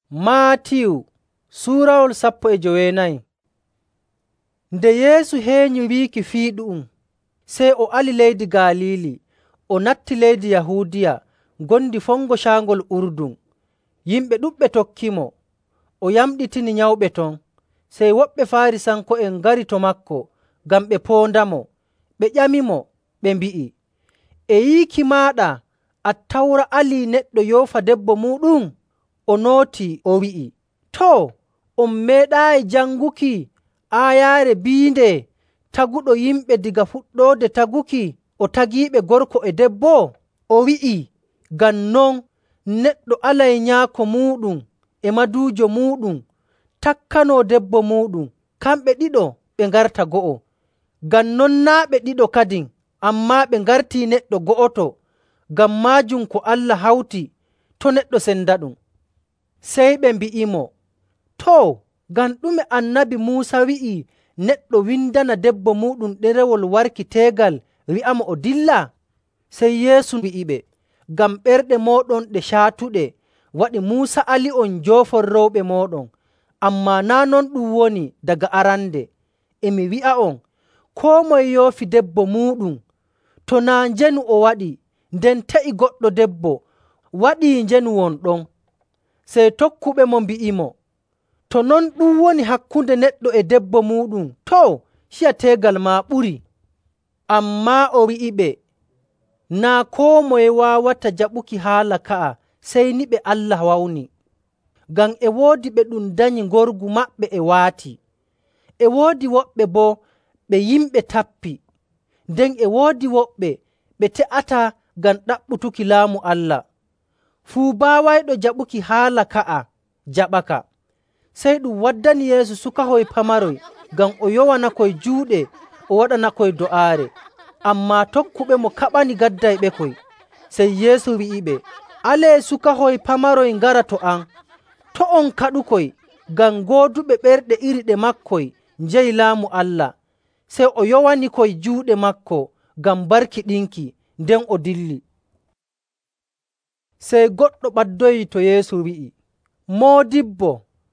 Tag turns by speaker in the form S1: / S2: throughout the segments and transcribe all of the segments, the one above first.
S1: Maatiyu suurawol 14. Nde Yeesu heeñi wiiki fii ɗu'um, sey o ali leydi Galiili, o natti leydi Yahuudiya ngondi fongo caangol Urdun. Yimɓe ɗuɗɓe tokkimo, o yamɗitini nyawɓe ton. Sey woɓɓe Faarisanko'en ngari to maako ngam ɓe poondamo. Ɓe ƴamimo, ɓe mbi'i, “E yiiki maaɗa Attawra alii neɗɗo yoofa debbo muuɗum?” O nootii, o wi'i, “Too, on meeɗaayi janguki aayaare biinde, taguɗo yimɓe diga fuɗɗoode taguki, o tagiiɓe gorko e debbo?” O wi'i, “Ngam non neɗɗo alay nyaako muuɗum e maduujo muuɗum, takkanoo debbo muuɗum, kamɓe ɗiɗo ɓe ngarta go'o.” Ngam non naa' ɓe ɗiɗo kadin, ammaa ɓe ngartii neɗɗo go'oto. Ngam maajum ko Allah hawti, to' neɗɗo sendaɗum. Sey ɓe mbi'imo, “Too, ngam ɗume Annabi Muusa wi'i neɗɗo windana debbo muuɗum ɗerewol warki teegal wi'amo o dilla?” Sey Yeesu wi'iɓe, “Ngam ɓerɗe mooɗon ɗe caatuɗe waɗi Muusa ali'on njoofon rewɓe mooɗon. Ammaa naa' non ɗum woni daga arande. E mi wi'a'on, koo moye yoofi debbo muuɗum, to naa njenu o waɗi, nden ta'i goɗɗo debbo, waɗii njenu won ɗon.” Sey tokkuɓe mo mbi'imo, “To non ɗum woni hakkunde neɗɗo e debbo muuɗum, too, ciya teegal maa ɓuri.” Ammaa o wi'iɓe, “Naa koo moye waawata jaɓuki haala ka'a sey ni ɓe Allah wawni. Ngam e woodi ɓe ɗum danyi ngorgu maɓɓe e waati. E woodi woɓɓe boo ɓe yimɓe tappi. Nden e woodi woɓɓe ɓe te'ata ngam ɗaɓɓutuki laamu Allah. Fuu baawayɗo jaɓuki haala ka'a jaɓaka.” Sey ɗum waddani Yeesu sukahoy pamaroy ngam o yowanakoy juuɗe o waɗanakoy do'aare. Ammaa tokkuɓe mo kaɓani gadday ɓekoy. Sey Yeesu wi'iɓe, “Alee sukahoy pamaroy ngara to am. To' on kaɗukoy, ngam gooduɓe ɓerɗe iri ɗe maakoy njeyi laamu Allah.” Sey o yowanikoy juuɗe maako ngam barkiɗinki, nden o dilli. Sey goɗɗo ɓaddoyii to Yeesu wi'i, “Moodibbo,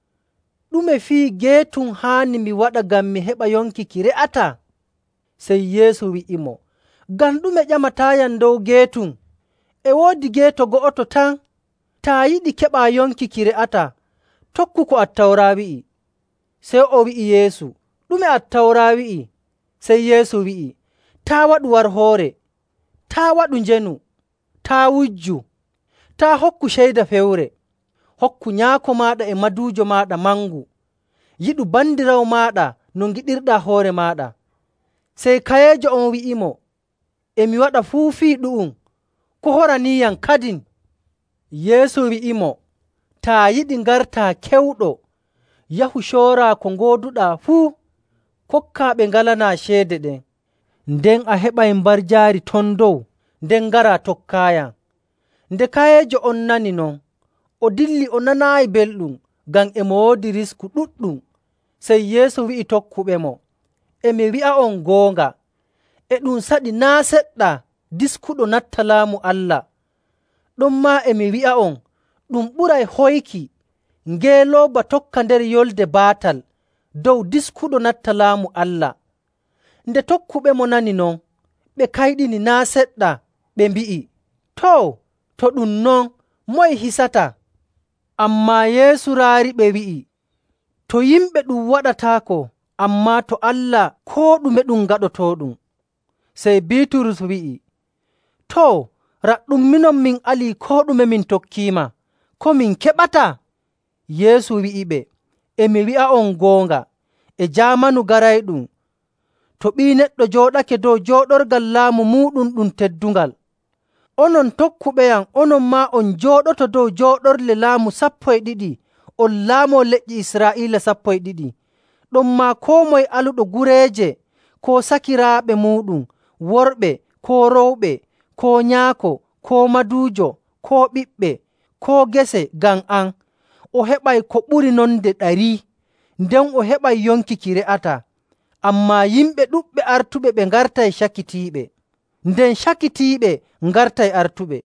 S1: ɗume fii geetum haani mi waɗa ngam mi heɓa yonki ki re'ataa?” Sey Yeesu wi'imo, “Ngam ɗume ƴamataayam dow geetum? E woodi geeto go'oto tan. Taa yiɗi keɓaa yonki ki re'ataa, tokku ko Attawra wi'i.” Sey o wi'i Yeesu, “Ɗume Attawra wi'i?” Sey Yeesu wi'i, “Taa waɗu warhoore, taa waɗu njenu, taa wujju, taa hokku ceyda fewre, hokku nyaako maaɗa e maduujo maaɗa mangu, yiɗu bandiraawo maaɗa no ngiɗirɗaa hoore maaɗa.” Sey kayeejo on wi'imo, “E mi waɗa fuu fii ɗu'um, ko horaniiyam kadin?” Yeesu wi'imo, “Taa yiɗi ngartaa kewɗo, yahu cooraa ko ngooduɗaa fuu, kokkaa ɓe ngalanaa ceede ɗen. Nden a heɓay mbarjaari ton dow, nden ngaraa tokkaayam.” Nde kayeejo on nani non, o dilli o nanaayi belɗum, ngam e mo woodi risku ɗuɗɗum. Sey Yeesu wi'i tokkuɓe mo, “E mi wi'a'on goonga, e ɗum saɗi naa' seɗɗa diskuɗo natta Laamu Allah. Ɗonmaa e mi wi'a'on, ɗum ɓuray hoyki ngeelooba tokka nder yolde baatal dow diskuɗo natta Laamu Allah.” Nde tokkuɓe mo nani non, ɓe kayɗini naa' seɗɗa, ɓe mbi'i, “Too, to ɗum non, moye hisata?” Ammaa Yeesu raariɓe wi'i, “To yimɓe ɗum waɗataako, ammaa to Allah koo ɗume ɗum gaɗotooɗum.” Sey Biiturus wi'i, “Too, raɗɗum minon min alii koo ɗume min tokkiima, ko min keɓataa?” Yeesu wi'iɓe, “E mi wi'a'on goonga, e jaamanu garayɗum, to Ɓii Neɗɗo jooɗake dow jooɗorgal laamu muuɗum ɗum teddungal, onon tokkuɓeyam, onon maa on njooɗoto dow jooɗorle laamu 12, on laamoo leƴƴi Israa'iila 12. Ɗonmaa koo moye aluɗo gureeje, koo sakiraaɓe muuɗum, worɓe koo rowɓe, koo nyaako, koo maduujo, koo ɓiɓɓe, koo gese ngam am, o heɓay ko ɓuri nonde 100, nden o heɓay yonki ki re'ataa. Ammaa yimɓe ɗuɗɓe artuɓe ɓe ngartay cakitiiɓe, nden cakitiiɓe ngartay artuɓe.”